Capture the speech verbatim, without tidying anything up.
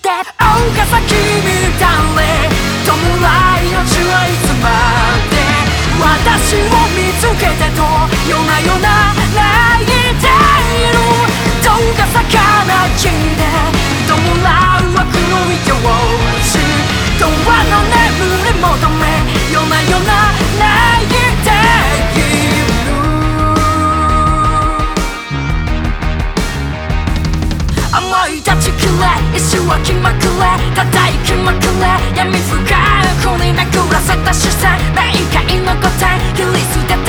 して岡崎みたれ弔いの地はいつまで私を見つけてと夜な夜な泣いているどうか魚地で弔う悪の糸をし永遠の眠り求め夜な夜な泣いている思い立ちくれ石は気まくれ叩きまくれ闇深くに巡らせた視線冥界の答え切り捨て